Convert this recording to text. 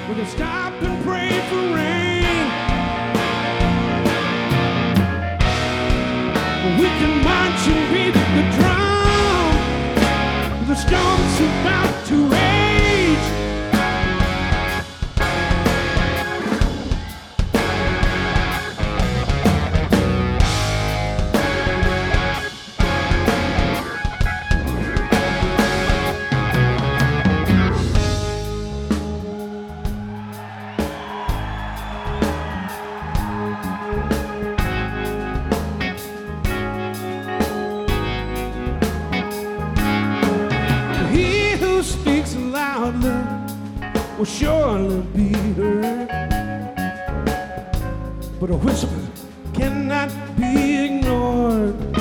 We can stop and pray for rain. We can march and beat the drum. The storm's about to rage. Speaks loudly will surely be heard, but a whisper cannot be ignored.